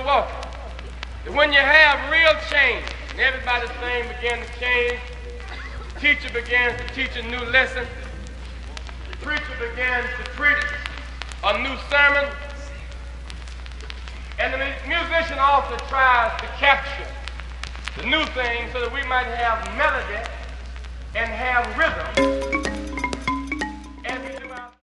walking. And when you have real change, and everybody's thing begins to change, the teacher begins to teach a new lesson, the preacher begins to preach a new sermon, and the musician also tries to capture the new thing so that we might have melody and have rhythm